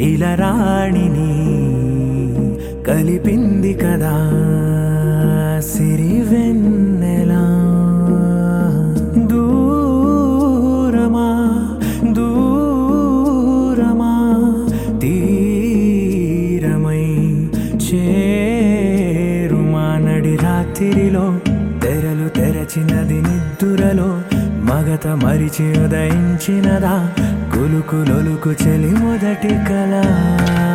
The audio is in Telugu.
ఇలరాణిని కలిపింది కదా సిరివెన్నెలా. దూరమా దూరమా తీరమై చేరుమా నడి రాత్రిలో తెరలు తెరచినది నిద్దురలో మగత మరిచి ఉదయించినదా కులుకు లొలుకు చెలి మొదటి కళ.